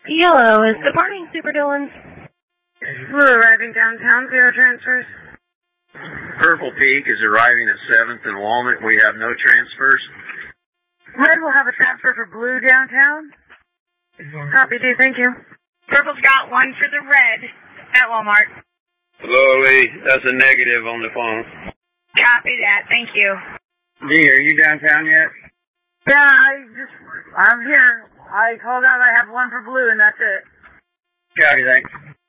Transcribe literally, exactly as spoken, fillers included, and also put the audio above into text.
Yellow is departing Super Dillons. Blue arriving downtown, zero transfers. Purple Peak is arriving at seventh and Walnut. We have no transfers. Red will have a transfer for blue downtown. Copy, D, thank you. Purple's got one for the red at Walmart. Hello, Lee. That's a negative on the phone. Copy that, thank you. D, are you downtown yet? Yeah, I just, I'm here. I called out I have one for blue and that's it. Copy, thanks.